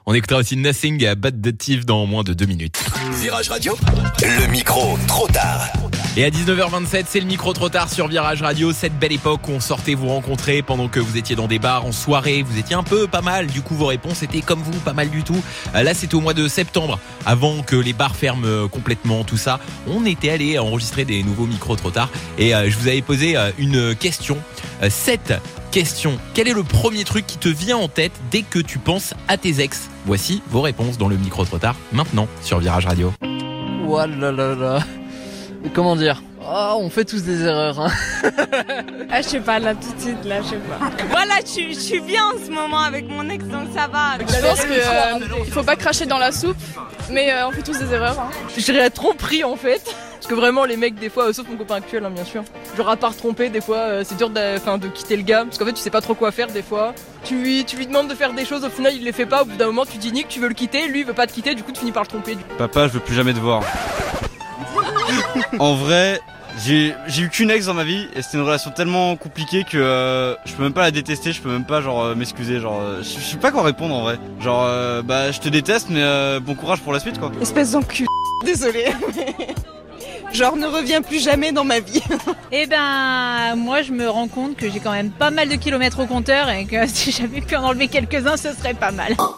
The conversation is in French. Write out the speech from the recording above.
On écoutera aussi Nothing But The Thief dans moins de 2 minutes. Virage Radio, le micro trop tard. Et à 19h27, c'est le micro trop tard sur Virage Radio. Cette belle époque où on sortait vous rencontrer pendant que vous étiez dans des bars en soirée. Vous étiez un peu pas mal. Du coup, vos réponses étaient comme vous, pas mal du tout. Là, c'était au mois de septembre, avant que les bars ferment complètement, tout ça. On était allé enregistrer des nouveaux micros trop tard. Et je vous avais posé une question. Cette question, quel est le premier truc qui te vient en tête dès que tu penses à tes ex? Voici vos réponses dans le micro trop tard, maintenant sur Virage Radio. Ouah. Comment dire? On fait tous des erreurs, hein. Ah, je sais pas, là, tout de suite, là, je sais pas. Voilà, je suis bien en ce moment avec mon ex, donc ça va. Je pense qu'il faut pas cracher dans la soupe, mais on fait tous des erreurs, hein. Je dirais tromperie, en fait. Parce que vraiment, les mecs, des fois, sauf mon copain actuel, hein, bien sûr. Genre, à part tromper, des fois, c'est dur de quitter le gars. Parce qu'en fait, tu sais pas trop quoi faire, des fois. Tu lui demandes de faire des choses, au final, il les fait pas. Au bout d'un moment, tu dis nique, tu veux le quitter. Lui, il veut pas te quitter, du coup, tu finis par le tromper. Papa, je veux plus jamais te voir. En vrai, j'ai eu qu'une ex dans ma vie et c'était une relation tellement compliquée que je peux même pas la détester, je peux même pas m'excuser, je sais pas quoi répondre en vrai. Je te déteste mais bon courage pour la suite quoi. Espèce d'enculé. Désolée. Genre ne reviens plus jamais dans ma vie. Eh ben, moi je me rends compte que j'ai quand même pas mal de kilomètres au compteur et que si j'avais pu en enlever quelques-uns, ce serait pas mal.